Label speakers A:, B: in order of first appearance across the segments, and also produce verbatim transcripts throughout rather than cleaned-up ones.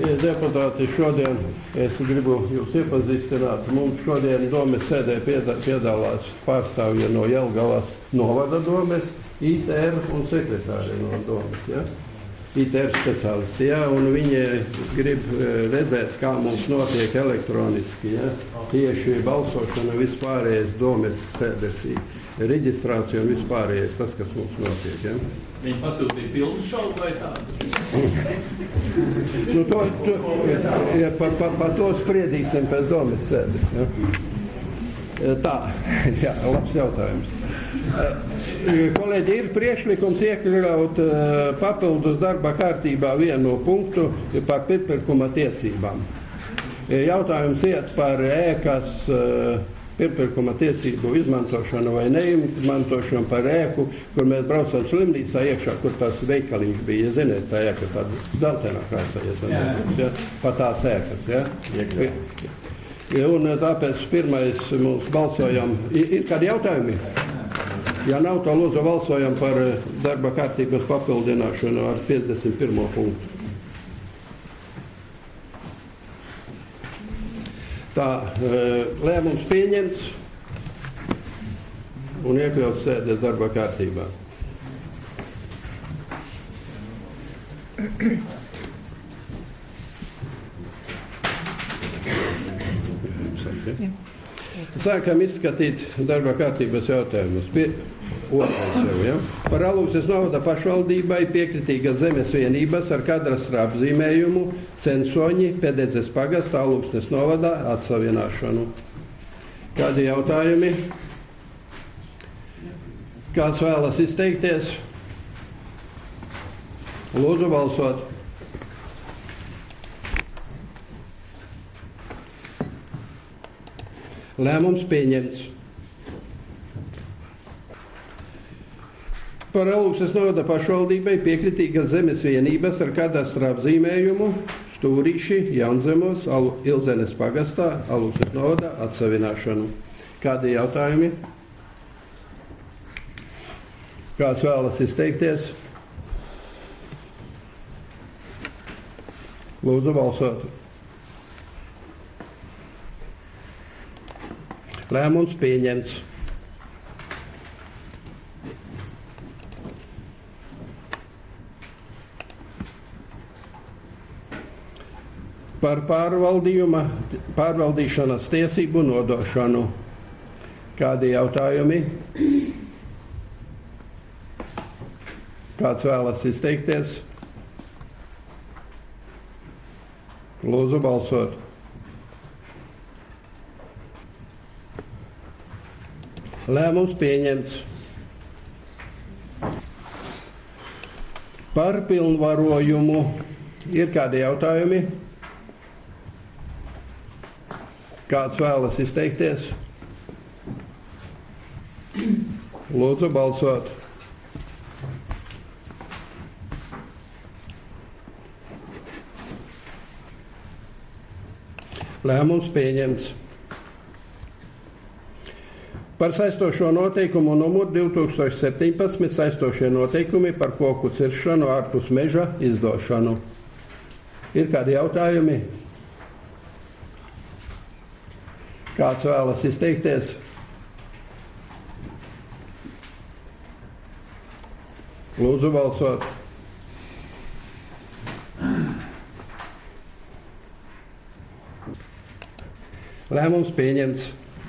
A: deputāti, šodien es gribu jūs iepazīstināt. Mums šodien domes sēdē piedalās pārstāvji no Jelgavas novada domes, I T R un sekretāri no domes. Ja? I T R speciālisti, ja? Un viņi grib redzēt, kā mums notiek elektroniski. Ja? Tieši balsošana vispārējais domes sēdes reģistrācija un vispārējais tas, kas mums notiek. Ja?
B: Viņi pasūtīja pilnu šaubu vai tādu?
A: Nu, to, to, ja, par, par, par to spriedīsim pēc domes sēdes. Ja? Tā, jā, labs jautājums. Kolēģi, ir priekšlikums iekļaut papildus darba kārtībā vienu punktu par pirmpirkuma tiesībām. Jautājums iet par ēkas pirmpirkuma tiesību izmantošanu vai neizmantošanu par ēku, kur mēs braucam slimnīcā iekšā, kur tās veikaliņš bija. Ziniet, tā ēka tāda zeltainā krāsā, ja, pa tās ēkas. Ja? Un tāpēc pirmais mums balsojam. Ir, ir kādi jautājumi? Ja nav, to lūdzu balsojam par darba kārtības papildināšanu ar piecdesmit pirmo punktu. Tā, lēmums pieņemts un iekļauts sēdes darba kārtībā. Sākam izskatīt darba kārtības jautājumus. Pie, otrais jau, ja? Par Alūksnes novada pašvaldībai piekritīgas zemes vienības ar kadastra apzīmējumu Censoņi, Pededzes pagasta, Alūksnes novada atsavienošanu. Kādi jautājumi? Kāds vēlas izteikties? Lūdzu balsot. Lēmums pieņemts. Par Alūksnes novada pašvaldībai piekritīgas zemes vienības ar kadastra apzīmējumu Stūrīši, Jaunzemos, Ilzenes pagastā, Alūksnes novada atsavināšanu. Kādi jautājumi? Kāds vēlas izteikties? Lūdzu balsot. Lēmums pieņemts. Par pārvaldīšanas tiesību nodošanu. Kādi jautājumi? Kāds vēlas izteikties? Lūdzu balsot. Lēmums pieņemts. Par pilnvarojumu. Ir kādi jautājumi? Kāds vēlas izteikties? Lūdzu balsot. Lēmums pieņemts. Par saistošo noteikumu numuru divi tūkstoši septiņpadsmit saistošie noteikumi par koku ciršanu ārpus meža izdošanu. Ir kādi jautājumi? Kāds vēlas izteikties? Lūdzu balsot. Lēmums pieņemts.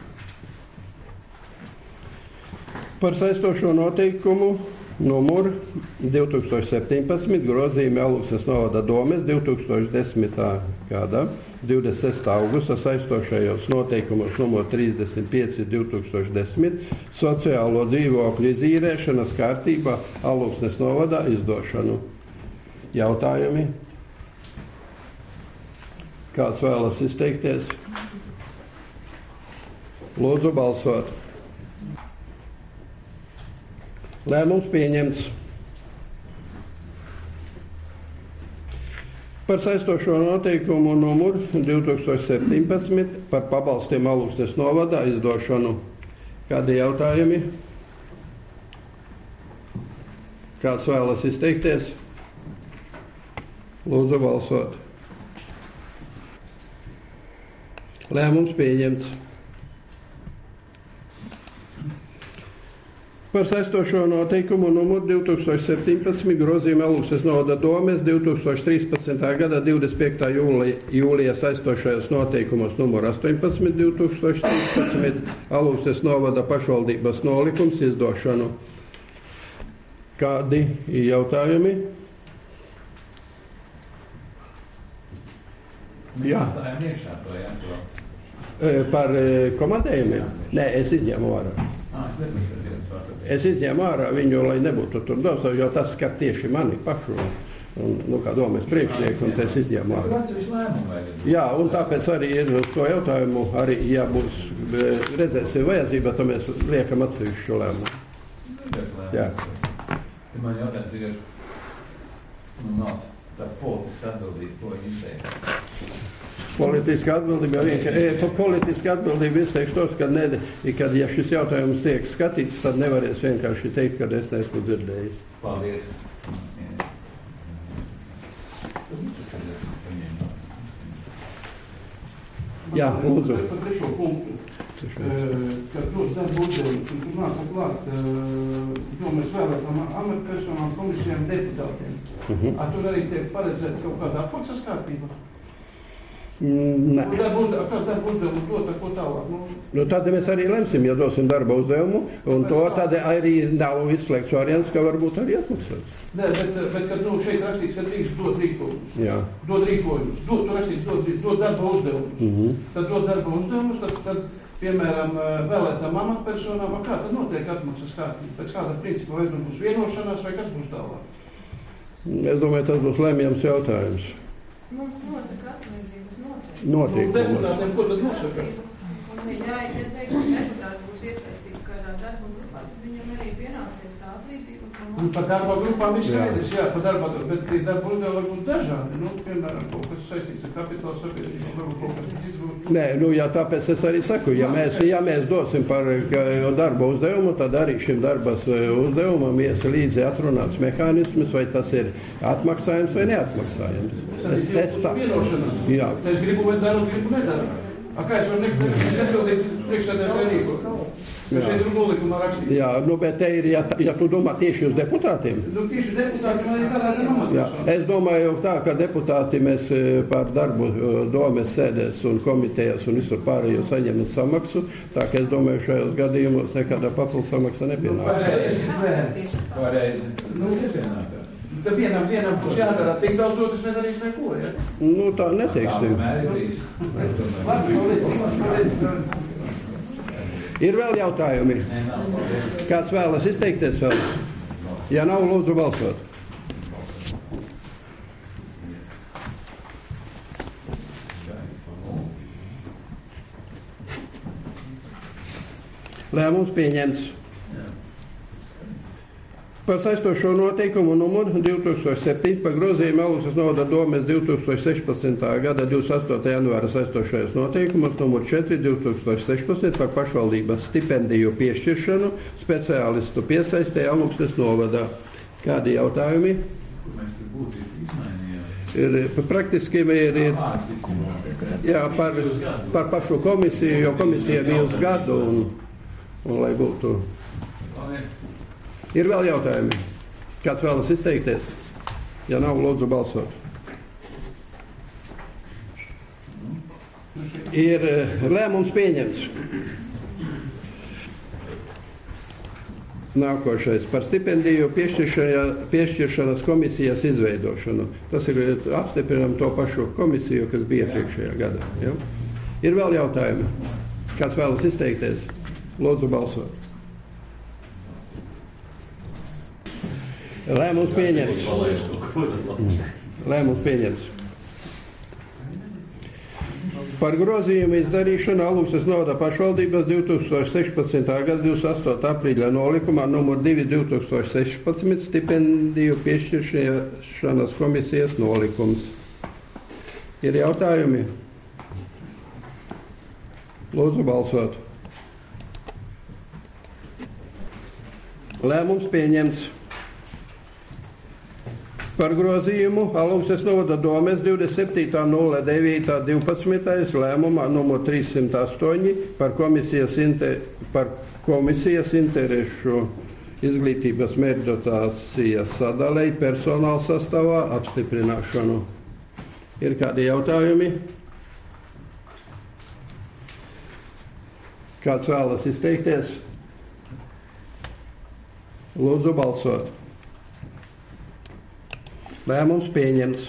A: Par saistošo noteikumu numuru divi tūkstoši septiņpadsmit grozījumi Alūksnes novada domes divi tūkstoši desmitā gada divdesmit sestā augusta saistošajos noteikumos numur trīsdesmit pieci divi tūkstoši desmit sociālo dzīvokļu izīrēšanas kārtībā Alūksnes novada izdošanu. Jautājumi? Kāds vēlas izteikties? Lūdzu balsot. Lēmums pieņemts. Par saistošo noteikumu numuru divi tūkstoši septiņpadsmit par pabalstiem Alūksnes novadā izdošanu. Kādi jautājumi? Kāds vēlas izteikties? Lūdzu balsot. Lēmums pieņemts. Par saistošo noteikumu numuru divi tūkstoši septiņpadsmit grozījuma Alūksnes novada domes divi tūkstoši trīspadsmitā gada divdesmit piektā jūlijā saistošajos noteikumos numuru astoņpadsmit divi tūkstoši trīspadsmit Alūksnes novada pašvaldības nolikums izdošanu. Kādi jautājumi? Jā. Par komandējumiem? Nē, es izņēmu ārā. Es izņēmu ārā viņu, lai nebūtu tur daudz, jo tas skar tieši mani pašu. Un, nu, kā domas priekšnieku, un es izņēmu ārā. Jā, un tāpēc arī ir uz to jautājumu, arī, ja būs redzēsim vajadzība, tad mēs liekam atsevišķu šo lēmumu. Jā.
C: Man jautājums ir, nu, nav tā politiska atbildība, ko viņi izteikt.
A: Politiska atbildība, ja politiska atbildība izteikšu tos, ka, ne, kad ja šis jautājums tiek skatīts, tad nevarēs vienkārši teikt, ka es neesmu dzirdējis.
C: Paldies.
A: Jā, lūdzu.
D: Par trešo punktu, kad tos darba uzdevums, un tur nāca klāt, jo mēs vēlētām amatpersonām, komisijām, deputātiem.
A: Uh-huh.
D: A tur arī tiek paredzēt kaut kāda atmaksas kārtība?
A: Nē.
D: Darba uzdevumu, kā darba uzdevumu dot, ko tālāk? Nu,
A: nu, tad mēs arī lemsim, ja dosim darba uzdevumu, un to tad arī nav izslēgts variants, ka varbūt arī atmaksāts.
D: Nē, bet, bet kad nu, šeit rakstīts, ka drīkst dot rīkojumus.
A: Jā.
D: Dod rīkojumus. Dod, tur rakstīts, dod, dod darba uzdevumus.
A: Uh-huh.
D: Tad dod darba uzdevumus, tad, tad piemēram, vēlētām amatpersonām, kā tad notiek atmaksas kārtība? Pēc kāda principa, vai būs vienošanās, vai kas būs tālāk?
A: Es domāju, tas būs lemjams jautājums.
E: Mums nosaka atlīdzības noteikti.
A: Noteikti.
D: Nu, deputātiem, ko tad nosaka?
E: Un ja teiktu, ka deputāts būs iesaistīts kādā darba grupā, tad viņam arī pienāksies tā atlīdzība.
D: Un par darba grupām viss skaidrs, jā, par darba, bet darba uzdevumi var būt dažādi. Nu, piemēram, kaut kas saistīts ar kapitāla sabiedrību, varbūt kaut kas cits būs.
A: Nē, nu, jā, tāpēc es arī saku, ja mēs, ja mēs dosim par darba uzdevumu, tad arī šim darbas uzdevumam ies līdzi atrunāts mehānisms, vai tas ir atmaksājums vai neatmaksājums.
D: Es, es tā.
A: Jā.
D: Es gribu, vai daru, gribu nedaru. A, kā es varu nepildīt priekšsēdētāju rīko? Šeit ir nolikuma rakstīts.
A: Jā, nu, bet te ir, ja, ja tu domā tieši uz deputātiem.
D: Nu, tieši deputātiem arī kādā nematosā.
A: Es domāju tā, ka deputāti mēs par darbu domes sēdēs un komitejas un visur pārējo saņemat samaksu, tā ka es domāju, šajos gadījumos nekādā papildus samaksa nepienāks.
C: Pareizi. Nu, nepienāk.
D: Tad vienam, vienam būs jādara tik daudz, otrs nedarīs neko, ja?
A: Nu, tā neteiksim.
D: Labi, paldies.
A: Ir vēl jautājumi? Kāds vēlas izteikties vēl? Ja nav, lūdzu balsot. Lēmums pieņemts. Par saistošo noteikumu numuru divi tūkstoši septiņi par grozījumu Alūksnes novada domes divi tūkstoši sešpadsmitā gada divdesmit astotā janvāra saistošajos noteikumos numuru četri divi tūkstoši sešpadsmit par pašvaldības stipendiju piešķiršanu speciālistu piesaistē Alūksnes novadā. Kādi jautājumi? Ir, praktiski ir, ir jā, par, par pašu komisiju, jo komisija bija uz gadu un, un lai būtu. Ir vēl jautājumi? Kāds vēlas izteikties? Ja nav, lūdzu balsot. Ir lēmums pieņemts. Nākošais par stipendiju piešķiršanas komisijas izveidošanu. Tas ir apstiprinām to pašu komisiju, kas bija priekšējā gadā. Ja? Ir vēl jautājumi? Kāds vēlas izteikties? Lūdzu balsot. Lēmums pieņemts. Lēmums pieņemts. Par grozījumu izdarīšanu Alūksnes novada pašvaldības divi tūkstoši sešpadsmitā gada divdesmit astotā aprīļa nolikumā numur divi divi tūkstoši sešpadsmit stipendiju piešķiršanas komisijas nolikums. Ir jautājumi? Lūdzu balsot. Lēmums pieņemts. Par grozījumu Alūksnes novada domes divdesmit septītā nulles devītā divpadsmitais lēmumā numur trīssimt astoņi par komisijas, inter, par komisijas interešu izglītības mērķdotācijas sadalei personāla sastāvā apstiprināšanu. Ir kādi jautājumi? Kāds vēlas izteikties? Lūdzu balsot. Lēmums pieņemts.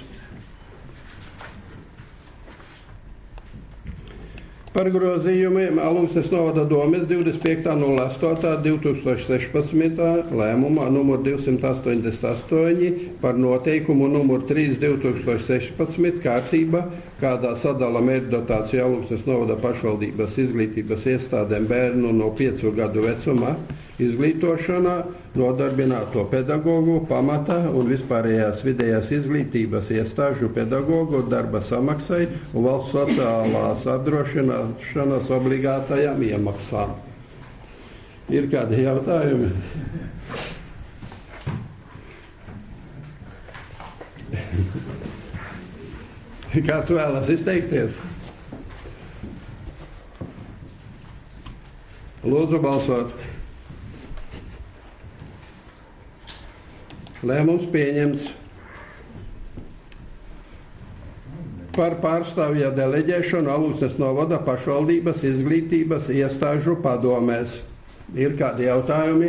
A: Par grozījumiem Alūksnes novada domes divdesmit piekta nulles astotā divi tūkstoši sešpadsmitā lēmumā numur divsimt astoņdesmit astoņi par noteikumu numur trīs divi tūkstoši sešpadsmit kārtība, kādā sadala mērķdotāciju Alūksnes novada pašvaldības izglītības iestādēm bērnu no piecu gadu vecuma izglītošanā, nodarbināto pedagogu, pamata un vispārējās vidējās izglītības iestāžu pedagogu darba samaksai un valsts sociālās apdrošināšanas obligātajām iemaksām. Ir kādi jautājumi? Kāds vēlas izteikties? Lūdzu balsot. Lēmums pieņemts. Par pārstāvja deleģēšanu Alūksnes novada pašvaldības izglītības iestāžu padomēs. Ir kādi jautājumi?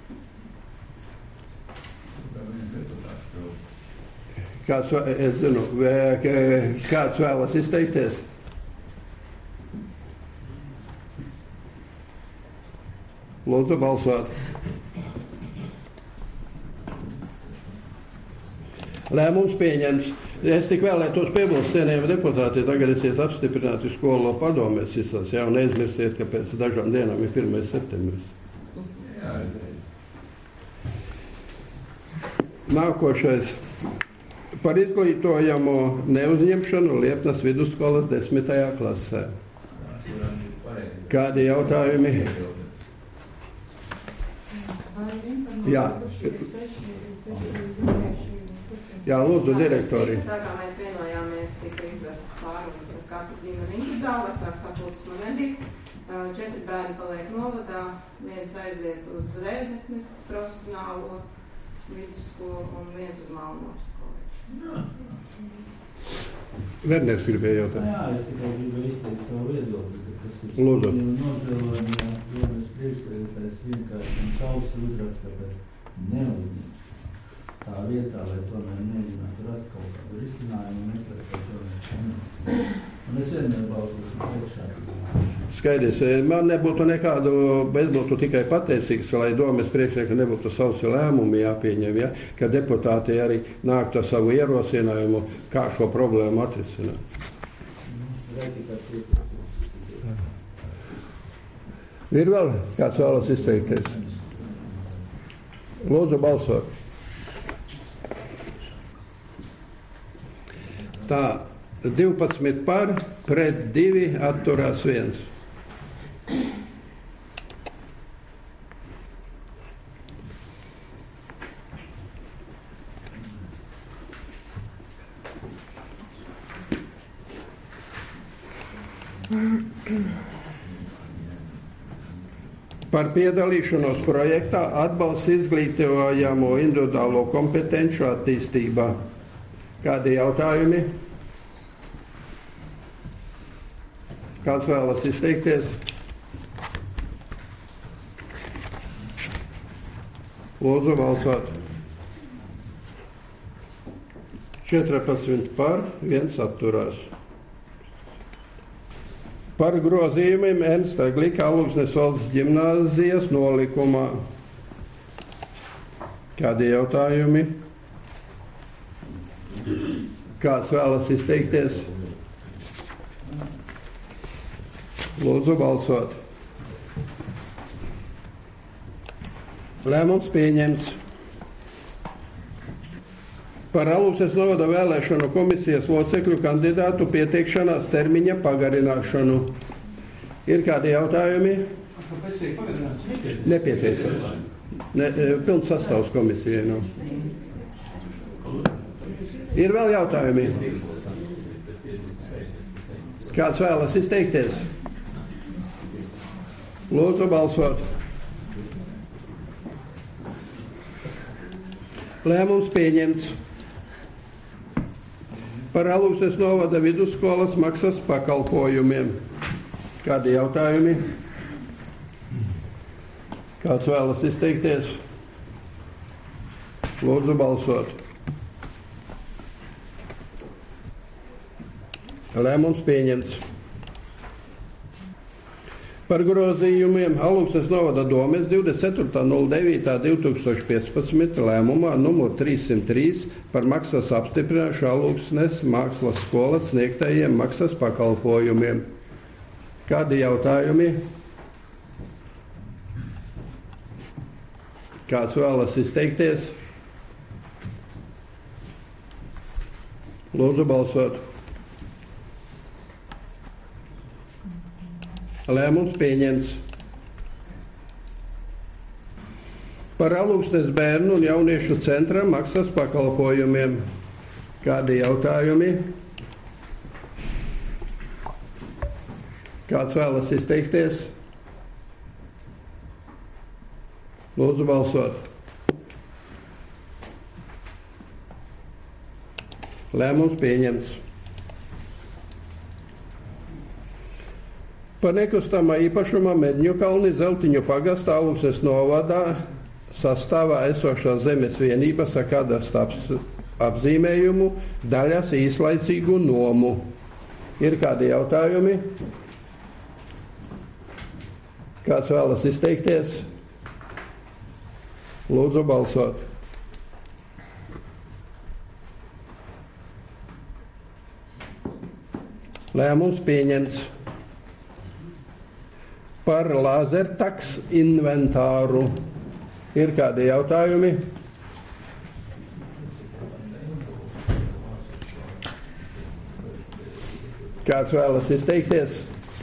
A: Kāds, es zinu, kāds vēlas izteikties? Lūdzu balsot. Lēmums pieņems. Es tik vēlētos piebilst, cienījami deputāti, tagad esiet apstiprināti skolu padomēs visās, jā, un neizmirstiet, ka pēc dažām dienām ir pirmais septembris. Nākošais. Par izglītojamo neuzņemšanu Liepnas vidusskolas desmitajā klasē. Kādi jautājumi? Jā. Jā, lūdzu, direktori.
F: Tā kā mēs vienojāmies, tika izvērstas pārunas ar katru ģimeni individuāli, vecāks sapulces man nebija. Četri bērni paliek novadā, viens aiziet uz Rēzeknes profesionālo vidusskolu un viens uz Malmos koledžu.
A: Verners gribēja jautāt.
G: Jā, es tikai gribu izteikt savu viedokli, kas ir
A: Lūdzu.
G: nožēlojami, jomas priekšsēdētājs vienkārši un sausi uzraksta, ka neuzņem. Tā vietā, lai tomēr mēģinātu rast kaut kādu risinājumu un meklēt kaut tomēr. Un es vienmēr balsošu priekšā.
A: Skaidrs, man nebūtu nekādu, es būtu tikai pateicīgs, lai domes priekšnieki nebūtu savus lēmumi jāpieņem, ja, ka deputāti arī nāktu ar savu ierosinājumu, kā šo problēmu atrisināt. Ir vēl kāds vēlas izteikties? Lūdzu balsot. Tā, divpadsmit par, pret divi, atturās viens. Par piedalīšanos projektā atbalsts izglītojamo individuālo kompetenču attīstībā. Kādi jautājumi? Kāds vēlas izteikties? Lūdzu balsot. četrpadsmit par, viens atturās. Par grozījumiem Ernsta Glika Alūksnes valsts ģimnāzijas nolikumā. Kādi jautājumi? Kāds vēlas izteikties? Lūdzu balsot. Lēmums pieņemts. Par Alūksnes novada vēlēšanu komisijas locekļu kandidātu pieteikšanās termiņa pagarināšanu. Ir kādi jautājumi?
D: Kāpēc ir pagarināts?
A: Nepieteicās. Ne, pilns sastāvs komisijai nav.
B: Kolēģi.
A: Ir vēl jautājumi? Kāds vēlas izteikties? Lūdzu balsot. Lēmums pieņemts. Par Alūksnes novada vidusskolas maksas pakalpojumiem. Kādi jautājumi? Kāds vēlas izteikties? Lūdzu balsot. Lēmums pieņemts. Par grozījumiem Alūksnes novada domes divdesmit ceturtā nulles devītā divi tūkstoši piecpadsmit lēmumā numur trīssimt trīs par maksas apstiprināšanu Alūksnes mākslas skolas sniegtajiem maksas pakalpojumiem. Kādi jautājumi? Kāds vēlas izteikties? Lūdzu balsot. Lēmums pieņemts. Par Alūksnes bērnu un jauniešu centra maksas pakalpojumiem. Kādi jautājumi? Kāds vēlas izteikties? Lūdzu balsot. Lēmums pieņemts. Par nekustamā īpašumā Medņukalni Zeltiņu pagasta Alūksnes novadā sastāvā esošās zemes vienības ar kadastra apzīmējumu daļas īslaicīgu nomu. Ir kādi jautājumi? Kāds vēlas izteikties? Lūdzu balsot. Lēmums pieņemts. Par Lazertaks inventāru. Ir kādi jautājumi? Kāds vēlas izteikties?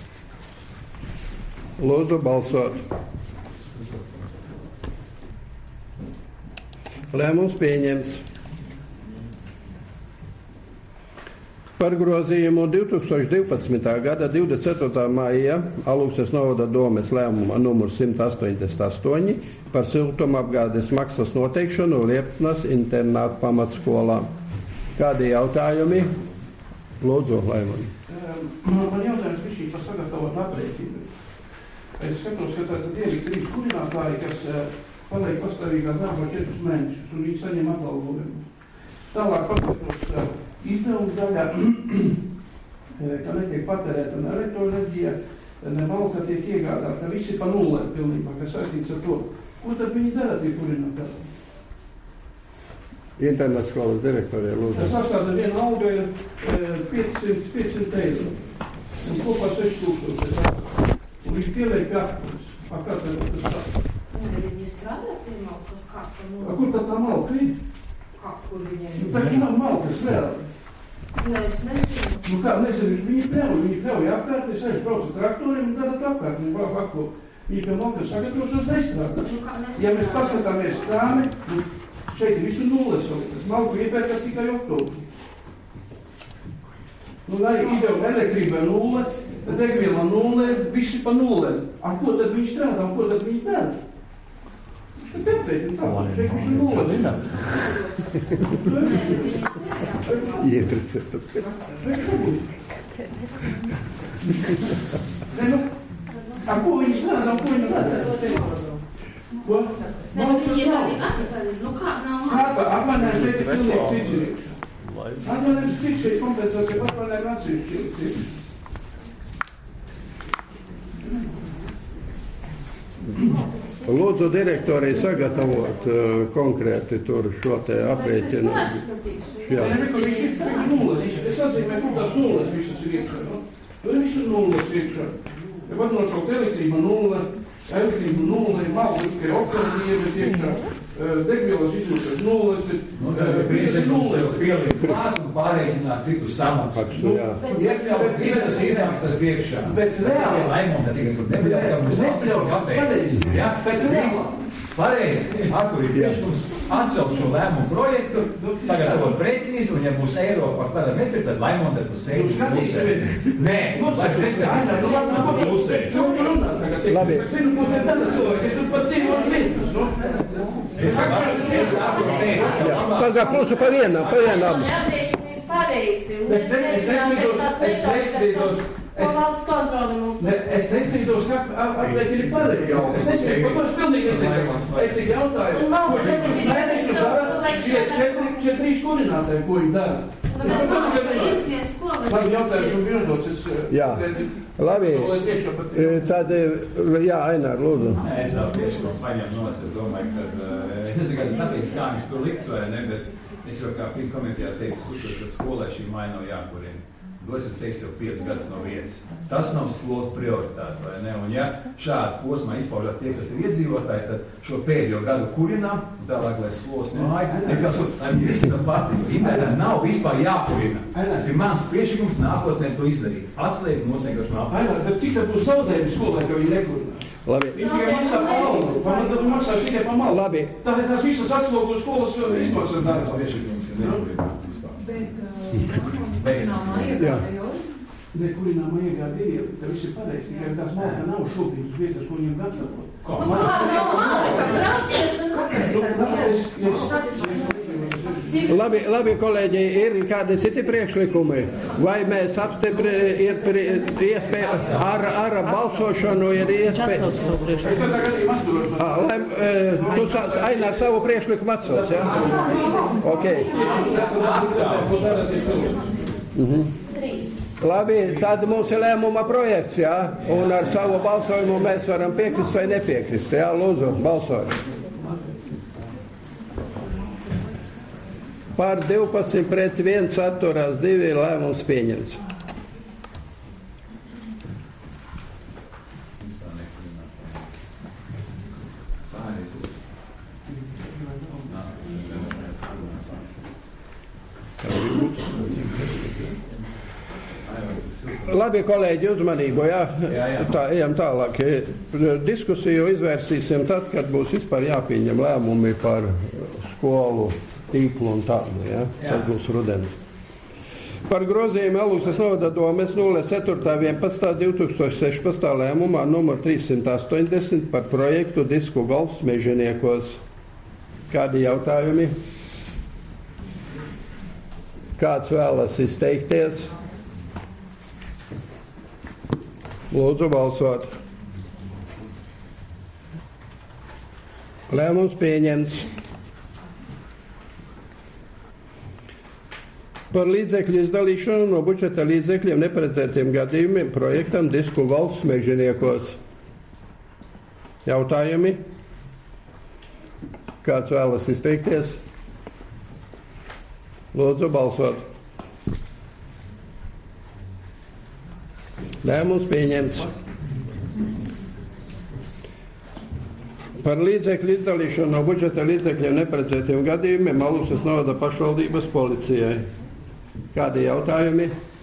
A: Lūdzu balsot. Lēmums pieņemts. Par grozījumu divi tūkstoši divpadsmitā gada divdesmit ceturtā maija Alūksnes novada domes lēmuma numur simt astoņdesmit astoņi par siltumapgādes maksas noteikšanu Liepnas internātu pamatskolā. Kādi jautājumi? Lūdzu, Laimani.
D: Man jautājums višķi par sagatavot aprēķinu. Es skatos, ka tātad ir trīs kurinātāji, kas paliek pastāvīgā darbā četrus mēnešus, un viņi saņem atalgojumu. Tālāk paskatos izdevumu daļā, ka netiek patērēta un elektroenerģija, ne malka tiek iegādāta, visi pa nullē pilnībā, kas saistīts ar to. Ko tad viņi dara tie kurinātāji?
A: Internet skolas direktorē, lūdzu.
D: Tas sastāda viena alga ir piecsimt eiro. Un kopā seši tūkstoši. Un viņi pieliek pie atpūs. A kā tad tas tā?
F: Viņi strādā pie malkas kā pa nullē?
D: A kur tad tā malka ir?
F: Kā, kur viņiem?
D: Nu, tā ir malkas reāli.
F: Nē, es nezinu.
D: Nu kā, nezinu, viņi pļauj, viņi pļauj apkārt, es aiz braucu traktoriem un darat apkārt, viņi vēl apko. Viņi pie malkas sagatavošanas nestrādā.
F: Nu, kā,
D: ja mēs paskatāmies krāmi, nu, šeit ir visu nulles savukas. Malku iepērkat tikai oktobri. Nu, lai izdevuma elektrība nulle, degviela nulle, visi pa nulle. Ar ko tad viņi strādā, un ko tad viņi dara? Tad tepēt, un tā, šeit visu nulle.
A: Ietricēt.
D: Ne, nu, ar ko viņi strādā, un ko viņi dara? Ko?
F: Ne, nu, viņi ir arī atpakaļ. Nu, kā nav
D: Atpa, atvainājums šeit ir pilnīgi cits iekšā. Atvainājums cits šeit kompensācija, atvainājums atsevišķi iekšā.
A: Lūdzu direktorei sagatavot uh, konkrēti tur šo te aprēķinu. Jā.
D: Nē, neko, viņš ir tikai nulles. Es atzīmēju, kur tās nulles visas ir iekšā. No? Tur ir visu nulles iekšā. Ja var nošaukt elektrība nulle, elektrība nulle, malka tikai oktobri iemet iekšā, degvielas izjūtas nulles, visas ir nulles.
C: Pielikt klāt un pārēķināt citu samaksu.
A: Nu, jā.
C: Iekļaut visas izmaksas iekšā.
D: Pēc reāli.
C: Laimonta tikai tur nebļaut, ka mums valsts ir pareizi.
D: Pēc reāli.
C: Pareizi. Artur ir priekšlikums atcelt šo lēmumu projektu, sagatavot precīzi, un ja būs eiro par kvadrātmetru, tad Laimonde tu sēdi pusē. Nē, vairs neskatās.
A: Labi.
D: Zinu, ko te tāda cilvēki, es tur pat dzīvošu lietas.
C: Es saku, es saku,
A: Jā, pagā klusu pa vienam, pa vienam.
E: Pareizi. Un
D: Es ne- es nesmīdos, es nesmīdos,
E: Ko valsts kontroli mums
D: Ne, es nesmīdos, ka atliek ir pareizi. Es nesmīdos, par to es pilnīgi nesmīdos. Es tik jautāju,
E: Un valsts
D: ko viņi
E: šeit
D: kurš
E: ir
D: mēnešus
E: daudz
D: dara,
E: cilvēku
D: šie četri, šie trīs kurinātāji, ko viņi dara. Es par to tikai runāju. Labi, jautājums un bija uzdots, es...
A: Jā. Labi. Tad, jā, Ainār, lūdzu.
C: Es vēl tieši no saņem nos, es domāju, ka, es nezinu, kā tas attieks, kā viņš tur likts vai ne, bet es jau kā pēc komitejās teicu, uzskatu, ka skolai šī māja nav jākurina. To es teicu jau piecas gadus no vietas. Tas nav skolas prioritāte, vai ne? Un ja šādi posmā izpaužās tie, kas ir iedzīvotāji, tad šo pēdējo gadu kurinām, un tālāk, lai skolas māja, nekāds, lai viņi visi tam patīk. Internetā nav vispār jākurina. Tas ir mans priekšlikums nākotnē to izdarīt. Atslēgt mums vienkārši nav.
D: Ainā, bet cik tad būs zaudējumi skolai, ka viņi nekurina?
A: Labi.
D: Viņi tikai maksā par algu, pamatot maksā tikai par malu.
A: Labi.
D: Tātad tās visas atslogu skolas izmaksas darbs priekšlikums.
A: Jā.
D: Nekurināmā iegāda ir, tā viss ir pareizi, tikai tās malka nav šobrīd uz vietas, ko viņiem gatavo.
A: Labi, labi, kolēģi, ir kādi citi priekšlikumi? Vai mēs apstiprinām, ir iespējas ar, ar balsošanu, ir iespējas?
D: Es tādā gadījumā atturos.
A: Lai, tu Ainār savu priekšlikumu atsauc, jā? Ok. Mhm. Labi, tad mums ir lēmuma projekts, jā? Un ar savu balsojumu mēs varam piekrist vai nepiekrist, jā? Lūdzu, balsojam. Par divpadsmit pret viens atturās divi lēmums pieņemts. Labi, kolēģi, uzmanību, jā?
C: Jā, jā.
A: Tā, ejam tālāk. Diskusiju izvērsīsim tad, kad būs vispār jāpieņem lēmumi par skolu tīklu un tādu, jā? Tas būs rudenis. Par grozījumu Alūksnes novada domes nulle četri vienpadsmit divi tūkstoši sešpadsmit lēmumā numur trīssimt astoņdesmit par projektu disku golfs Meženiekos. Kādi jautājumi? Kāds vēlas izteikties? Lūdzu balsot. Lēmums pieņemts. Par līdzekļu izdalīšanu no budžeta līdzekļiem neparedzētiem gadījumiem projektam disku valsts Meženiekos. Jautājumi? Kāds vēlas izteikties? Lūdzu balsot. Lēmums pieņemts. Par līdzekļu izdalīšanu no budžeta līdzekļiem neparedzētiem gadījumiem Alūksnes novada pašvaldības policijai. Kādi jautājumi?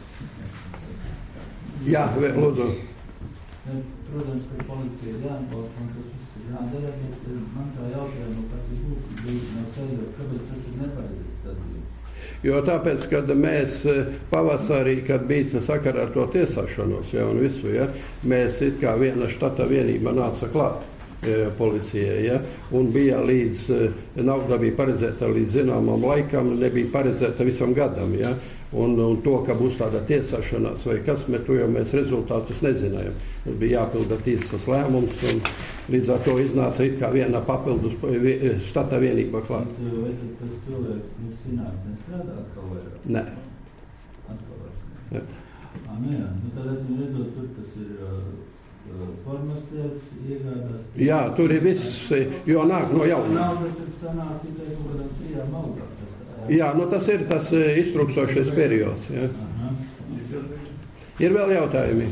A: Jā, lūdzu.
G: Protams, ka policija ir jāatbalsta, un tas viss ir jādara, bet man tā jautājuma pat ir būtu no ceļot, kāpēc tas ir nepareizes gadījums.
A: Jo tāpēc, kad mēs pavasarī, kad bija sakarā ar to tiesāšanos, ja, un visu, ja, mēs it kā viena štata vienība nāca klāt policijai, ja, un bija līdz, nauda bija paredzēta līdz zināmam laikam, nebija paredzēta visam gadam, ja, un, un to, ka būs tāda tiesāšanās vai kas, mēs to jau mēs rezultātus nezinājām. Mums bija jāpilda tiesas lēmums, un līdz ar to iznāca it kā viena papildus štata vienība klāt.
G: Vai tad tas cilvēks, kas zināts, nestrādā atkal vairāk?
A: Nē.
G: Atkal vairāk?
A: Jā.
G: Ā, nu jā, nu tad esmu redzot, tur tas ir uh, formas tieks iegādās.
A: Jā, tur ir viss, jo nāk no jauna.
G: Nauda tad sanāk tikai kaut kādām trijām algām.
A: Jā, nu tas ir tas iztrūkstošais periods. Ja. Ir vēl jautājumi?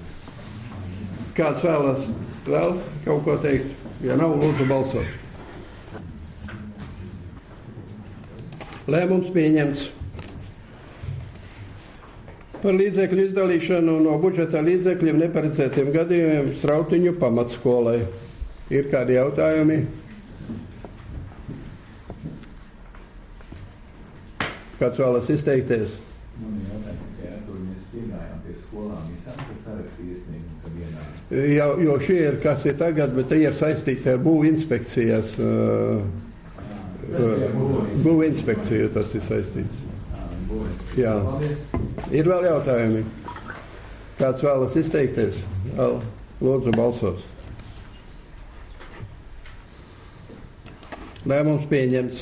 A: Kāds vēlas vēl kaut ko teikt? Ja nav, lūdzu balsot. Lēmums pieņemts. Par līdzekļu izdalīšanu no budžeta līdzekļiem neparedzētiem gadījumiem Strautiņu pamatskolai. Ir kādi jautājumi? Kāds vēlas izteikties?
H: Man ir jautājums tikai ar to, mēs piegājām pie skolām visām, kas sarakstī iesniegumi, kad ienāk.
A: Jo, jo šie ir, kas ir tagad, bet tie ir saistīti ar būvu inspekcijas. Uh, būvu inspekciju tas ir saistīts. Jā. Ir vēl jautājumi? Kāds vēlas izteikties? Lūdzu, balsos. Lēmums pieņemts.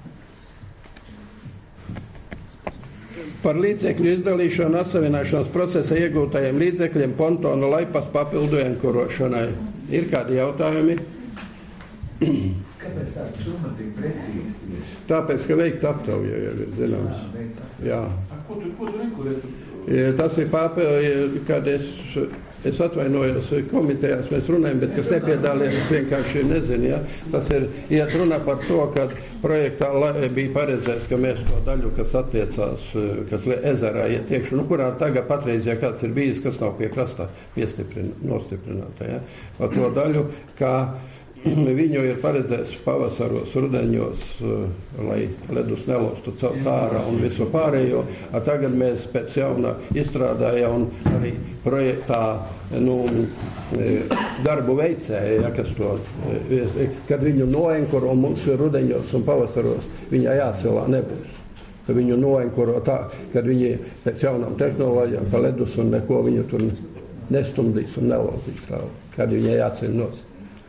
A: Par līdzekļu izdalīšanu atsavināšanas procesa iegūtajiem līdzekļiem pontonu laipas papildu ienkorošanai. Ir kādi jautājumi?
H: Kāpēc tāda summa tik precīzi tieši?
A: Tāpēc, ka veikt aptauju, ja ir zināms. Jā.
D: Ko tu, ko tu rekurēt?
A: Tas ir papildu, kad es, es atvainojos komitejās, mēs runājam, bet kas nepiedalījās, es vienkārši nezinu, ja? Tas ir, iet runa par to, ka projektā bija paredzēts, ka mēs to daļu, kas attiecās, kas ezerā iet iekšu, nu, kurā tagad patreiz, ja kāds ir bijis, kas nav pie krastā nostiprināta, ja? Par to daļu, kā viņu ir paredzēts pavasaros, rudeņos, lai ledus nelostu celt ārā un visu pārējo. A tagad mēs pēc jauna izstrādājām un arī projektā nu, darbu veicēja, ja, kas to, kad viņu noenkuro mums rudeņos un pavasaros, viņai jācelā nebūs. Ka viņu noenkuro tā, kad viņi pēc jaunām tehnoloģijām, ka ledus un neko viņu tur nestumdīs un nelozīs tā, kad viņai jāceļ nost.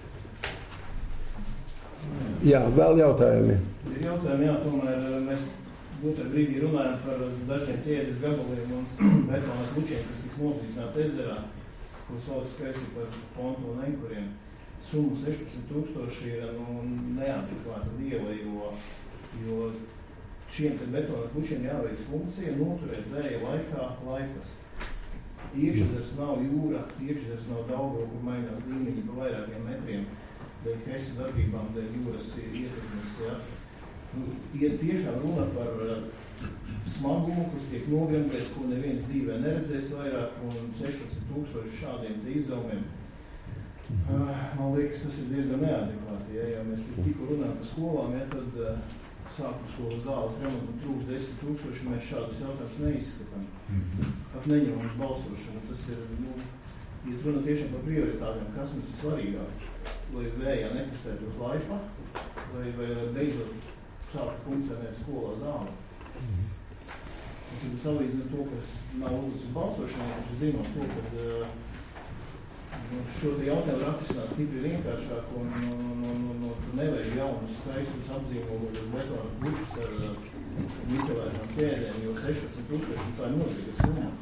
A: Jā, vēl jautājumi.
I: Ir jautājumi, jā, tomēr mēs būtu ar brīdī runājam par dažiem ķēdes gabaliem un betonas lučiem, kas tiks noslīcināti ezerā, ko sauc skaisti par pontu un enkuriem. Summa sešpadsmit tūkstoši ir nu, neadekvāta liela, jo, jo šiem te betonas lučiem jāveic funkcija noturēt vēja laikā laikas. Iekšezers nav jūra, iekšezers nav Daugava, kur mainās līmeņi pa vairākiem metriem. Dēļ hesu darbībām, dēļ jūras ietekmes, ja. Nu, ir tiešām runa par uh, smagumu, kas tiek nogremdēts, ko neviens dzīvē neredzēs vairāk, un sešpadsmit tūkstoši šādiem te izdevumiem. Uh, man liekas, tas ir diezgan neadekvāti, ja, ja mēs tikko runājam par skolām, ja, tad uh, sākuma skolas zāles remontu trūks desmit tūkstoši, mēs šādus jautājumus neizskatām. Pat neņemam uz balsošanu. Tas ir, nu, ja runa tiešām par prioritātiem, kas mums ir svarīgāk. Lai vējā nekustētu uz laipa, vai, vai beidzot sākt funkcionēt skolā zāli. Es gribu salīdzināt to, kas nav uzlicis uz balsošanu, taču zinot to, ka uh, šo te jautājumu var atrisināt stipri vienkāršāk un, un, un, un, un, un nevajag jaunus skaistus apzīmogus betona klučus ar uh, niķelētām ķēdēm, jo sešpadsmit tūkstoši tā ir milzīga summa.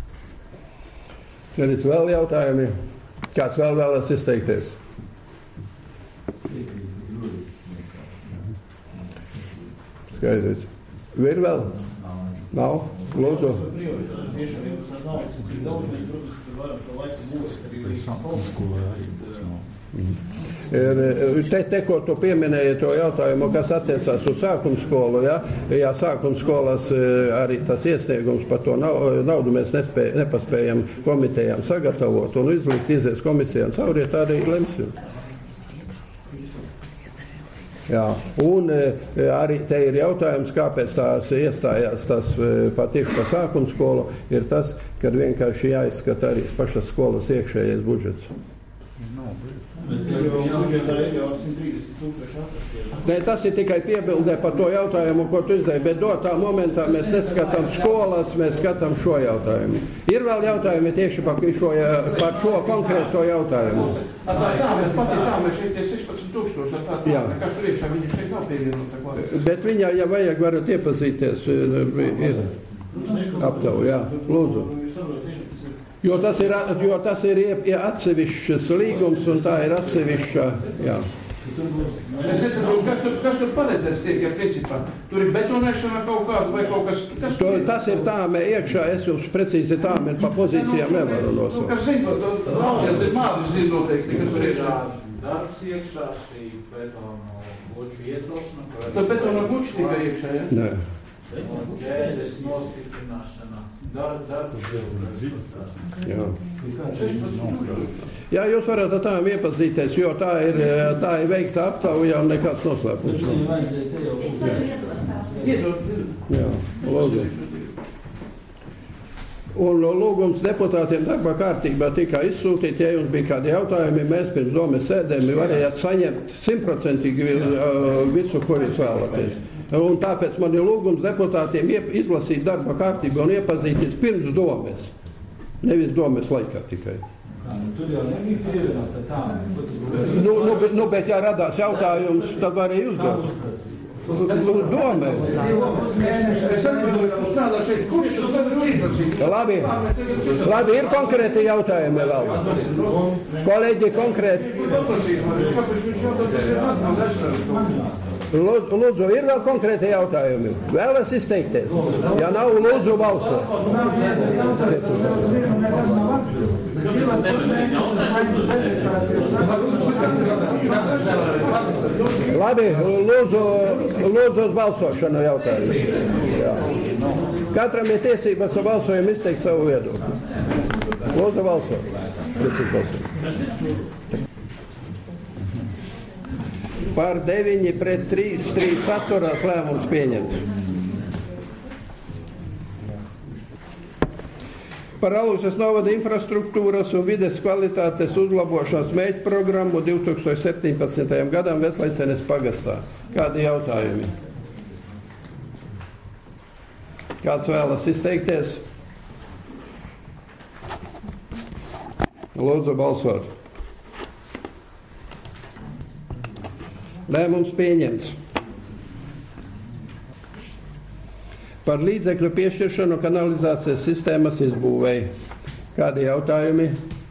A: Kāds vēl jautājumi? Kāds vēl vēlas izteikties? Skaidrs. Ir vēl? Nav? Lūdzu. Ir, te, te, ko tu pieminēji to jautājumu, kas attiecās uz sākumskolu, ja? Jā, sākumskolas arī tas iesniegums par to naudu mēs nespēj, nepaspējam komitejām sagatavot un izlikt izies komisijām cauri, tā arī lemsim. Jā, un e, arī te ir jautājums, kāpēc tās iestājās tas e, patīši pa sākuma skolu, ir tas, kad vienkārši jāizskata arī pašas skolas iekšējais budžets. Ne, tas ir tikai piebildē par to jautājumu, ko tu izdeji, bet dotā momentā mēs neskatām skolas, mēs skatām šo jautājumu. Ir vēl jautājumi tieši par šo, par šo konkrēto jautājumu.
D: Tā tā, mēs pati tā, mēs šeit ir sešpadsmit tūkstoši, tā tā, nekas tur iekšā, viņi šeit nav pievienota klāt. Bet viņā, ja vajag, varat iepazīties, ir aptavu, jā, lūdzu. Jo tas ir, jo tas ir atsevišķs līgums un tā ir atsevišķa, jā. Es nesaprotu, kas tur, kas tur paredzēts tiek, ja principā. Tur ir betonēšana kaut kāda vai kaut kas... kas
A: to, tas ir tāme iekšā, es jums precīzi tāme pa pozīcijām nevaru nosaukt.
D: Nu, kas zina, tas daudz ir mādas zina noteikti, kas tur iekšā.
J: Darbs iekšā, šī betona gluču iecelšana.
D: Tā betona gluču tikai iekšā, ja?
A: Nē.
J: Ķēdes nostiprināšana. Dar, darbs
A: Jā. Jā, jūs varat ar tām iepazīties, jo tā ir, tā ir veikta aptauja un nekāds noslēpums.
D: Iedod.
A: Jā. Lūdzu. Un lūgums deputātiem darba kārtībā tika izsūtīt, ja jums bija kādi jautājumi, mēs pirms domes sēdēm varējāt saņemt simtprocentīgi visu, ko jūs vēlaties. Un tāpēc man ir lūgums deputātiem izlasīt darba kārtību un iepazīties pirms domes, nevis domes laikā tikai.
G: Tur jau nebija pievienot tā.
A: Nu, nu, bet, nu, bet ja radās jautājums, tad varēja uzdot. Domē.
D: Es atbildēšu, uzstrādā šeit, kurš tas tad ir līdzlasīt?
A: Labi, labi, ir konkrēti jautājumi vēl. Kolēģi, konkrēti. Lūdzu, ir vēl konkrēti jautājumi? Vēlas izteikties? Ja nav, lūdzu, balso. Labi, lūdzu, lūdzu uz balsošanu jautājumu. Jā. Katram ir tiesības ar balsojumu izteikt savu viedokli. Lūdzu balsot. Par deviņi pret trīs, trīs atturās lēmums pieņemts. Par Aluksnes novada infrastruktūras un vides kvalitātes uzlabošanas mērķu programmu divs tūkstoši septiņpadsmitajam gadam Veslaicenes pagastā. Kādi jautājumi? Kāds vēlas izteikties? Lūdzu balsot. Lēmums pieņemts. Par līdzekļu piešķiršanu kanalizācijas sistēmas izbūvēi. Kādi jautājumi?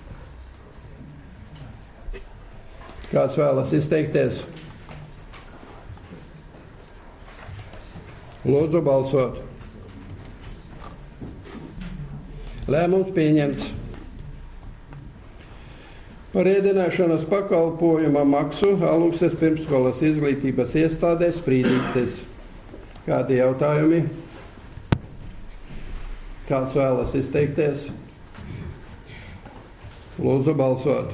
A: Kāds vēlas izteikties? Lūdzu balsot. Lēmums pieņemts. Par ēdināšanas pakalpojuma maksu Aluksnes pirmsskolas izglītības iestādēs Sprīdītes. Kādi jautājumi? Kāds vēlas izteikties? Lūdzu balsot.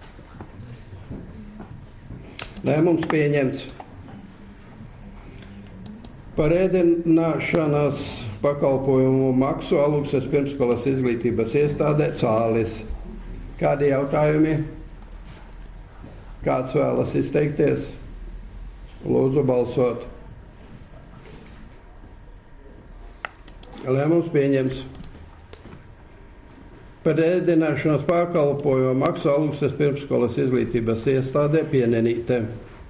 A: Lēmums pieņemts. Par ēdināšanas pakalpojumu maksu Aluksnes pirmsskolas izglītības iestādē Cālis. Kādi jautājumi? Kāds vēlas izteikties? Lūdzu balsot. Lēmums pieņems. Par ēdināšanas pakalpojumu maksu Aluksnes pirmsskolas izglītības iestādē Pienenīte.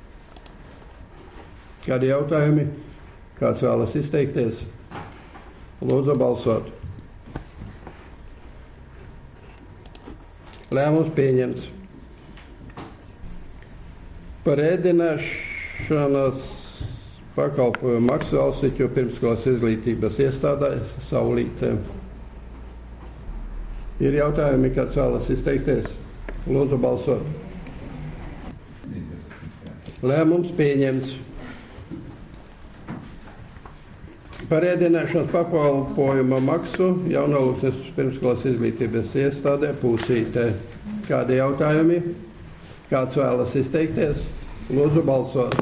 A: Kādi jautājumi? Kāds vēlas izteikties? Lūdzu balsot. Lēmums pieņemts. Par ēdināšanas pakalpojumu maksu Alsiķu pirmsskolas izglītības iestādē Saulītē. Ir jautājumi, kāds vēlas izteikties? Lūdzu balsot. Lēmums pieņemts. Par ēdināšanas pakalpojumu maksu Jaunaluksnes pirmsskolas izglītības iestādē Pūsītē. Kādi jautājumi? Kāds vēlas izteikties? Lūdzu balsot.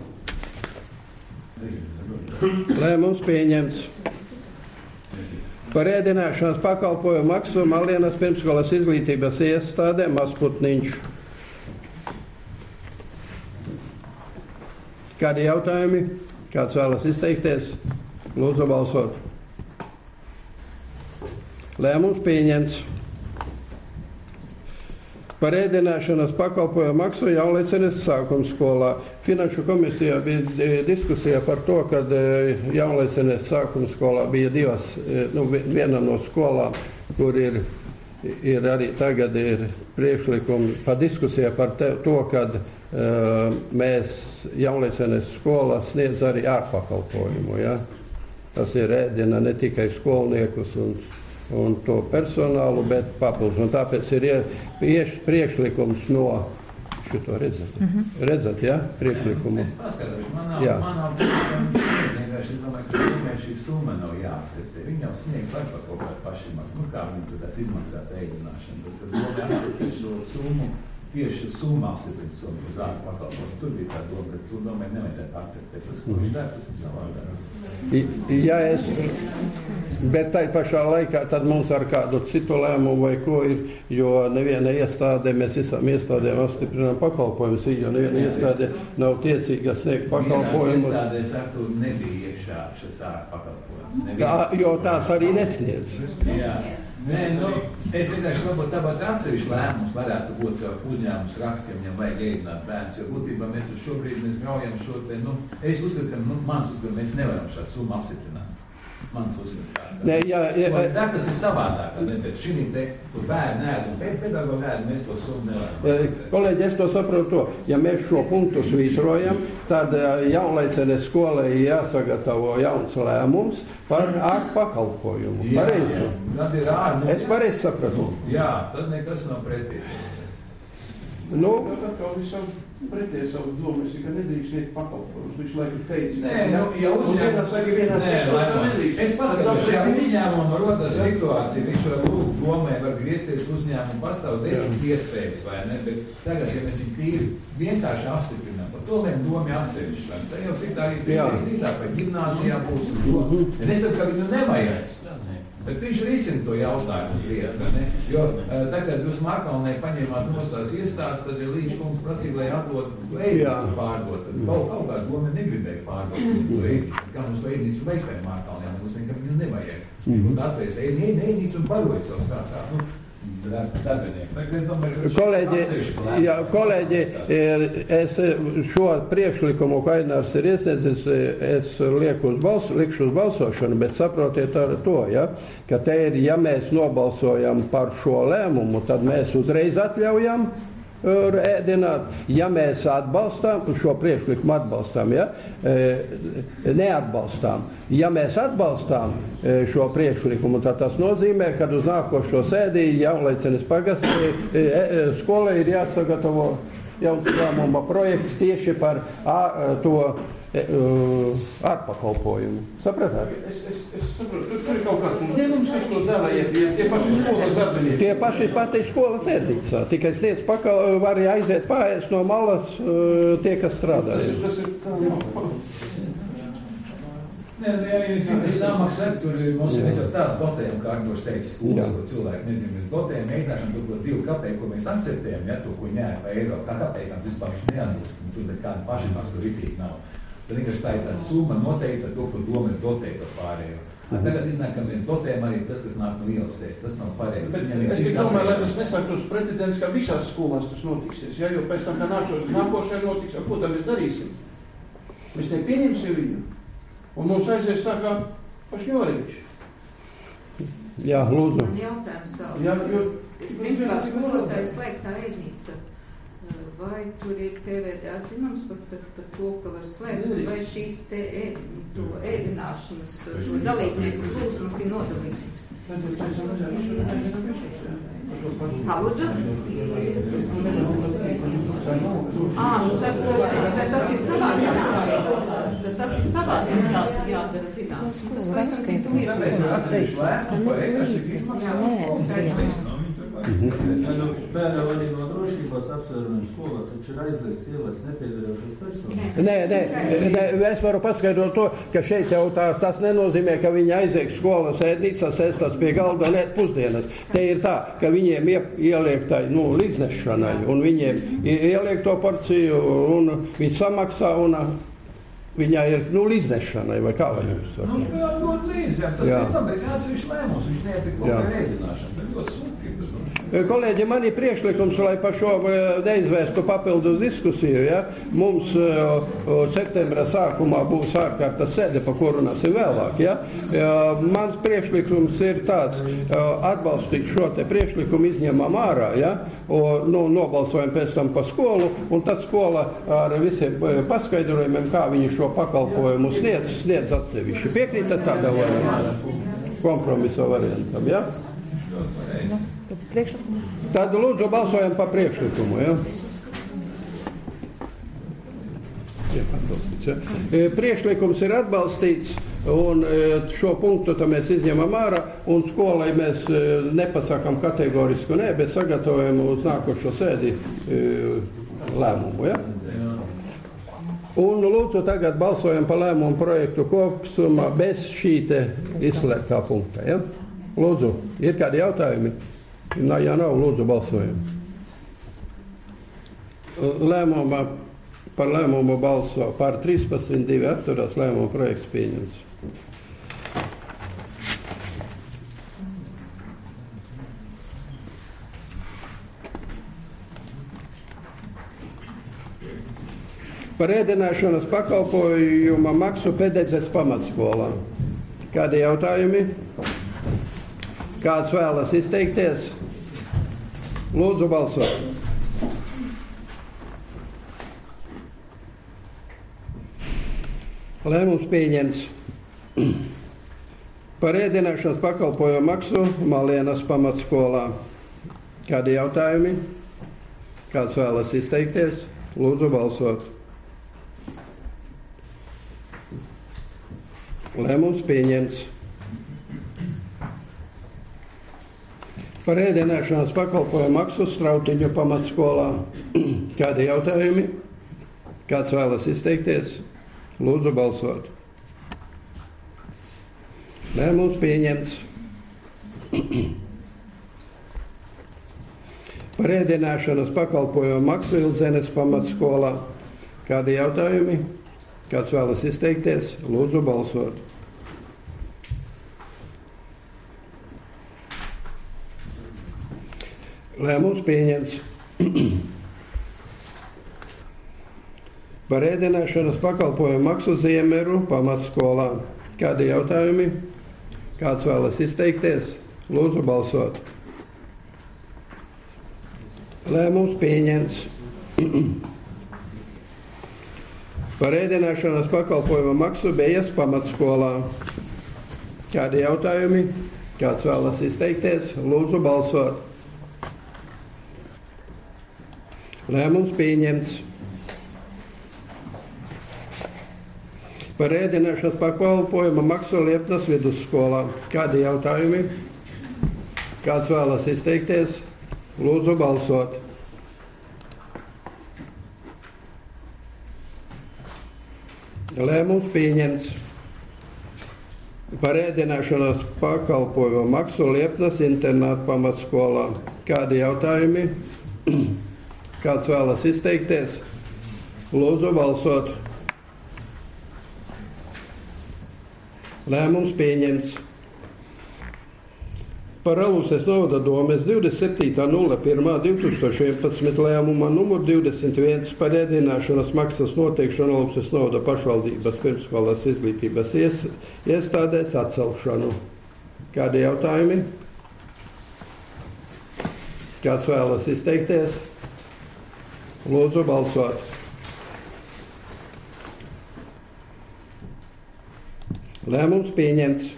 A: Lēmums pieņemts. Par ēdināšanas pakalpojumu maksu Malienas pirmsskolas izglītības iestādē Mazputniņš. Kādi jautājumi? Kāds vēlas izteikties? Lūdzu balsot. Lēmums pieņemts. Par ēdināšanas pakalpojumu maksu Jaunlaicenes sākuma skolā. Finanšu komisijā bija diskusija par to, kad Jaunlaicenes sākuma skolā bija divas, nu, viena no skolām, kur ir, ir arī tagad ir priekšlikumi par diskusiju par te, to, kad uh, mēs Jaunlaicenes skolā sniedz arī ārpakalpojumu, ja? Tas ir ēdina ne tikai skolniekus un, un to personālu, bet papildus. Un tāpēc ir ieš, priekšlikums no šito redzat. Mm-hmm. Redzat, ja? Priekšlikumu.
C: Es paskatīšu, manā, jā. manā vienkārši, es domāju, ka vienkārši šī summa nav jāakceptē. Viņi jau sniegt var par kaut kādu paši maks. Nu, kā viņi tur tās izmaksāt ēdināšanu. Bet, kad domāju, šo summu
H: tieši summa apstiprina summu uz ārpu pakalpojumu. Tur bija tā doma, bet tur domāju nevajadzētu akceptēt. Tas, ko viņi dara, tas ir savādāk.
A: Ja es, bet tai pašā laikā tad mums ar kādu citu lēmumu vai ko ir, jo neviena iestādē, mēs visām iestādēm apstiprinām pakalpojumus, jo neviena iestādē nav tiesīga sniegt pakalpojumus.
H: Visās iestādēs ar to nebija iekšā šis ārpu pakalpojums.
A: Jā, jo tās arī nesniedz.
H: Jā. Nē, nu, es vienkārši varbūt tāpat atsevišķi lēmums varētu būt uzņēmums raksts, ka viņam vajag ēdināt bērns, jo būtībā mēs uz šobrīd mēs graujam šo te, nu, es uzskatu, ka, nu, mans uzskatu, mēs nevaram šādu summu apstiprināt. Mans uzskats tāds.
A: Nē, jā, jā.
H: Tā tas ir savādāk, ne, bet šī te, kur bērni ēd un pedagogi ēd, mēs to summu nevaram.
A: Kolēģi, es to saprotu to. Ja mēs šo punktu svītrojam, tad jaunlaicenes skolai jāsagatavo jauns lēmums par ārpu pakalpojumu.
H: Jā,
A: pareizi?
H: Tad ir ārpu.
A: Es pareizi sapratu.
H: Jā, tad nekas nav pretī.
A: Nu,
D: tad kā visam pretī savu domu, es tikai nedrīkst sniegt pakalpojumus. Viņš laikam teica.
H: Nē, nu, ja uzņēmums saka vienā teica, es paskatos, ja uzņēmumam rodas situācija, viņš var lūgt domē, var griezties uzņēmumu pastāv desmit iespējas, vai ne, bet tagad, ja mēs viņu tīri vienkārši apstiprinām, par to lēm domi atsevišķi, vai ne, tā jau citā arī rītā, vai gimnāzijā būs un to. Es nesaka, ka viņu nevajag. Bet viņš risina to jautājumu uz vietas, vai ne? Jo tagad jūs Markalnē paņēmāt nostās iestādes, tad ir Līča kungs prasīja, lai atdod ēdnīcu pārdot. Tad kaut kaut kā doma negribēja pārdot to ēdnīcu. Kā mums to ēdnīcu veiktēja Markalnē, mums vienkārši viņu nevajag. Un atvērs ēdnīcu un baroja savu strātā. Nu,
A: kolēģi, jā, kolēģi, es šo priekšlikumu, ko Ainārs ir iesniedzis, es lieku uz balsu, likšu uz balsošanu, bet saprotiet ar to, ja, ka te ir, ja mēs nobalsojam par šo lēmumu, tad mēs uzreiz atļaujam ēdināt. Ja mēs atbalstām, šo priekšlikumu atbalstām, ja, neatbalstām. Ja mēs atbalstām šo priekšlikumu, tad tas nozīmē, ka uz nākošo sēdī jaunlaicenes pagastī skolai ir jāsagatavo jauns lēmuma projekts tieši par to ārpakalpojumu. Sapratāt?
D: Es, es, es saprotu, tur, tur ir kaut kāds uzņēmums, kas to dara, ja tie, tie paši skolas darbinieki.
A: Tie paši pati skolas ēdnīcā. Tikai sniedz pakal, var aiziet pārēst no malas tie, kas strādā.
D: Tas ir, tas ir tā, jā.
H: Nē, nē, ja ir cita samaksa, tur mums ir jau tāda dotējuma, kā Arnošs teica, skolas, ko cilvēki nezinu, mēs dotējam mēģināšanu, tur ko divu kapeiku, ko mēs akceptējam, ja, to, ko ņēma pa eiro, kā kapeikām, vispār viņš neatbilst, un tur kāda pašinās, tur ritīgi nav. Tad vienkārši tā ir tāda summa noteikta, to, ko doma ir dotēta pārējo. Tagad iznāk, ka mēs dotējam arī tas, kas nāk no ielas sēst, tas nav pareizi.
D: Bet es tik domāju, lai tas nesāktos pretendents, ka visās skolās tas notiksies, ja, jo pēc tam, kā nākšos, nākošajā notiks, ja, ko tad mēs darīsim? Mēs nepieņemsim viņu. Un mums aizies tā kā pašņoreviči.
A: Jā, lūdzu.
F: Man jautājums vēl.
D: Jā, jo...
F: Principā skolotājs slēgtā ēdnīca. Vai tur ir P V D atzinums par, par, par to, ka var slēgt, vai šīs te ēd, to ēdināšanas, to dalībnieku plūsmas ir nodalītas? Kā lūdzu? Ā, nu tad tas ir savādāk. Tad tas ir savādāk jādara zināms. Tas pavisam citu lietu.
H: Mēs ir atsevišķi lēmumu, ko ēdaši izmanto.
G: Bērnu arī no drošības apsvērumiem skolā taču ir aizliegts ielēst nepiedarījušas personas.
A: Nē, nē, nē, es varu paskaidrot to, ka šeit jau tā, tas nenozīmē, ka viņi aiziek skolas ēdnīcā, sēstās pie galda un ēd pusdienas. Te ir tā, ka viņiem ieliek tā, nu, līdznešanai, un viņiem ieliek to porciju, un viņi samaksā, un viņai ir, nu, līdznešanai, vai kā lai jums saka?
H: Nu, jā, dod līdz, jā, tas ir tam, bet atsevišķi lēmums, viņš neietik kaut kā ēdināšana, bet ļoti smuki.
A: Kolēģi, man ir priekšlikums, lai par šo neizvērstu papildus diskusiju. Ja? Mums uh, septembra sākumā būs ārkārtas sēde, pa ko runāsim vēlāk. Ja? Uh, mans priekšlikums ir tāds, uh, atbalstīt šo te priekšlikumu izņemam ārā, ja? Un, nu, nobalsojam pēc tam pa skolu, un tad skola ar visiem paskaidrojumiem, kā viņi šo pakalpojumu sniedz, sniedz atsevišķi. Piekrītat tādā variantā? Kompromisa variantam, ja? Tad lūdzu balsojam par priekšlikumu, ja? Ja, ja. Priekšlikums ir atbalstīts. Un šo punktu mēs izņemam ārā, un skolai mēs nepasakām kategorisku nē, bet sagatavojam uz nākošo sēdi lēmumu. Ja? Un lūdzu tagad balsojam par lēmumu projektu kopsumā bez šī te izslēgtā punkta. Ja? Lūdzu, ir kādi jautājumi? Ja nav, lūdzu balsojam. Lēmumā, par lēmumu balso par trīspadsmit, divi atturās, lēmumu projekts pieņems. Par ēdināšanas pakalpojuma maksu Pededzes pamatskolā. Kādi jautājumi? Kāds vēlas izteikties? Lūdzu balsot. Lēmums pieņemts. Par ēdināšanas pakalpojumu maksu Malienas pamatskolā. Kādi jautājumi? Kāds vēlas izteikties? Lūdzu balsot. Lēmums pieņemts. Par ēdināšanas pakalpojumu maksu Strautiņu pamatskolā. Kādi jautājumi? Kāds vēlas izteikties? Lūdzu balsot. Lēmums pieņemts. Par ēdināšanas pakalpojumu maksu Ilzenes pamatskolā. Kādi jautājumi? Kāds vēlas izteikties? Lūdzu balsot. Lēmums pieņemts. Par ēdināšanas pakalpojumu maksu Ziemeru pamatskolā. Kādi jautājumi? Kāds vēlas izteikties? Lūdzu balsot. Lēmums pieņemts. Par ēdināšanas pakalpojumu maksu Bejas pamatskolā. Kādi jautājumi? Kāds vēlas izteikties? Lūdzu balsot. Lēmums pieņemts. Par ēdināšanas pakalpojumu maksu Liepnas vidusskolā. Kādi jautājumi? Kāds vēlas izteikties? Lūdzu balsot. Lēmums pieņemts. Par ēdināšanas pakalpojumu maksu Liepnas internāta pamatskolā. Kādi jautājumi? Kāds vēlas izteikties? Lūdzu balsot. Lēmums pieņemts. Par Aluses novada domes divdesmit septītā nulles pirmā divtūkstoš vienpadsmit lēmuma numur divdesmit viens par ēdināšanas maksas noteikšanu Aluses novada pašvaldības pirmsskolas izglītības ies, iestādēs atcelšanu. Kādi jautājumi? Kāds vēlas izteikties? Lūdzu balsot. Lēmums pieņemts.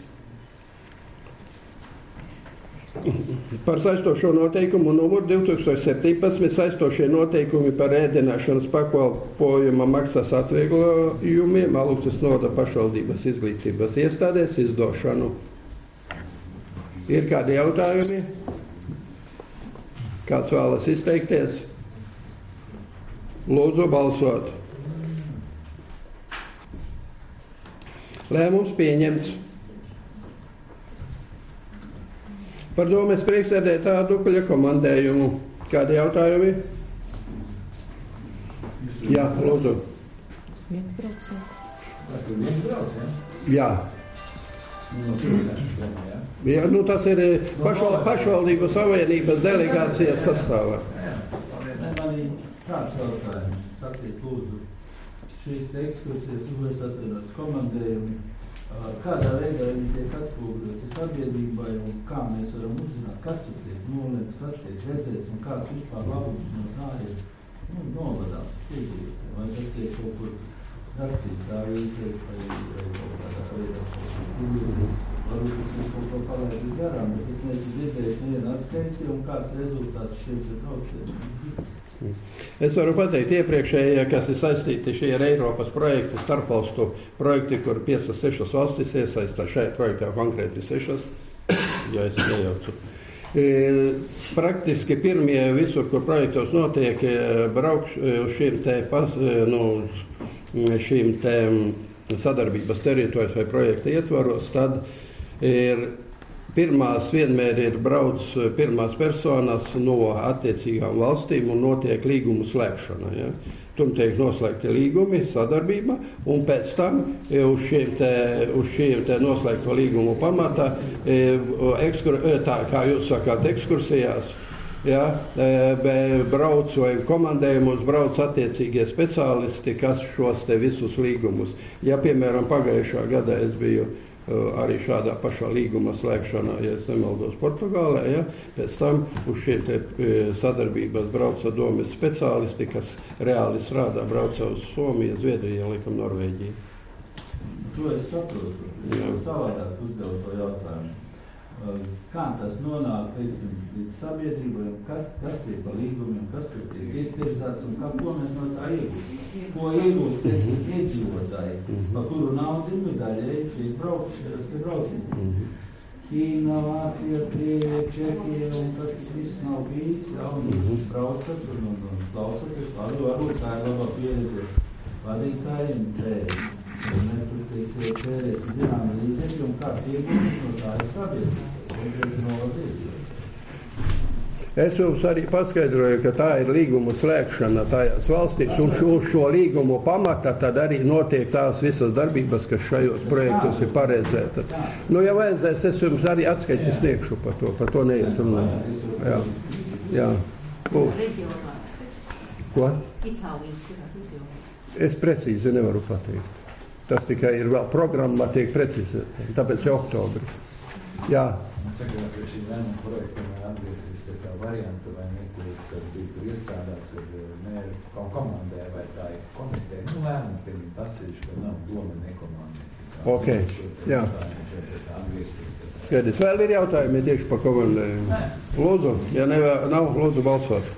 A: Par saistošo noteikumu numuru divtūkstoš septiņpadsmit saistošie noteikumi par ēdināšanas pakalpojuma maksas atvieglojumiem Aluses novada pašvaldības izglītības iestādēs izdošanu. Ir kādi jautājumi? Kāds vēlas izteikties? Lūdzu balsot. Lēmums pieņemts. Par domes priekšsēdētāja Dukuļa komandējumu. Kādi jautājumi? Jā, lūdzu.
K: Viens brauks, jā.
H: Vai tu viens brauc, jā?
A: Jā.
H: No pilsētas, jā?
A: Jā, nu tas ir pašval, pašvaldību savienības delegācijas sastāvā.
G: Man ir tāds jautājums. Sakiet, lūdzu, šīs ekskursijas, ko es atvienot komandējumi, kādā veidā viņi tiek atspoguļoti sabiedrībai un kā mēs varam uzzināt, kas tur tiek nolēmts, kas tiek redzēts un kāds vispār labums no tā ir nu, novadāts. Vai tas tiek kaut kur rakstīts tā īsēs vai kaut kādā veidā. varbūt tas ir kaut ko palaidis garām, bet es neesmu dzirdējis nevienu atskaiti un kāds rezultāts šiem te braucieniem.
A: Es varu pateikt iepriekšējie, kas ir saistīti šie ir Eiropas projekti, starpvalstu projekti, kur piecas, sešas valstis iesaistā. Šajā projektā konkrēti sešas, ja es nejaucu. E, praktiski pirmie visur, kur projektos notiek, braukš uz šīm te, pas, nu, uz šīm te sadarbības teritorijas vai projekta ietvaros, tad ir pirmās vienmēr ir brauc pirmās personas no attiecīgām valstīm un notiek līgumu slēgšana. Ja? Tur tiek noslēgti līgumi, sadarbība, un pēc tam uz šiem te, uz šiem te noslēgto līgumu pamatā, ekskur, tā kā jūs sakāt, ekskursijās, ja, brauc vai komandējumos brauc attiecīgie speciālisti, kas šos te visus līgumus. Ja, piemēram, pagājušā gadā es biju arī šādā pašā līguma slēgšanā, ja es nemaldos, Portugālē, ja, pēc tam uz šiem te sadarbības brauca domes speciālisti, kas reāli strādā, brauca uz Somiju, Zviedriju, likam Norvēģiju.
G: To es saprotu, es savādāk uzdevu to jautājumu. Kā tas nonāk līdz, līdz sabiedrībai, kas, kas tie pa līgumiem, kas tur tiek iztirzāts un kā, ko mēs no tā iegūt? Ko iegūt, teiksim, iedzīvotāji, pa kuru naudu ir daļai šīs braucieni. Ķīna, Vācija, Krievija, Čehija un tas viss nav bijis, jā, un braucat un, un, un klausaties, varbūt tā ir labā pieredze vadītājiem tērēt. Un mēs tur tiek tērēt zināmi līdzekļi un kāds iegūst no tā ir sabiedrība.
A: Es jums arī paskaidroju, ka tā ir līguma slēgšana tajās valstīs, un šo, šo līgumu pamata tad arī notiek tās visas darbības, kas šajos projektos ir paredzētas. Nu, ja vajadzēs, es jums arī atskaiti sniegšu par to, par to neiet runāt. Jā, jā. Ko? Es precīzi nevaru pateikt. Tas tikai ir vēl programmā tiek precizēta, tāpēc jau oktobris. Jā.
H: Es saku, ka šī lēmuma projekta atgriezties pie tā varianta, vai ne, kur bija tur iestrādāts, kad ne kaut komandē vai tā ir komiteja, nu lēmuma pieņemt atsevišķi, ka nav doma nekomandē.
A: Ok, jā. Skaidrs, vēl ir jautājumi tieši par komandējumu? Lūdzu, ja nevēl, nav, lūdzu balsot.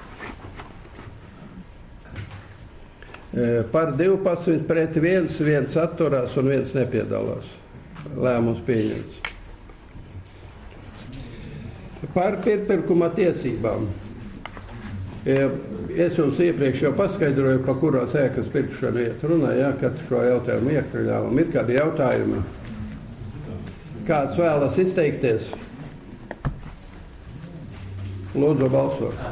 A: Par divpadsmit pret viens, viens atturās un viens nepiedalās. Lēmums pieņemts. Par pirkuma tiesībām. Es jums iepriekš jau paskaidroju, pa kurās ēkas pirkšana iet runā, jā, kad šo jautājumu iekļāvam. Ir kādi jautājumi? Kāds vēlas izteikties? Lūdzu, balsot.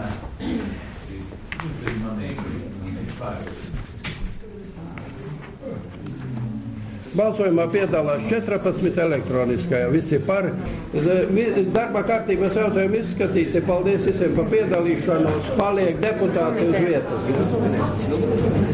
A: Balsojumā piedalās četrpadsmit elektroniskajā, visi par. Darba kārtības jautājumu izskatīti. Paldies visiem par piedalīšanos. Paliek deputāti uz vietas.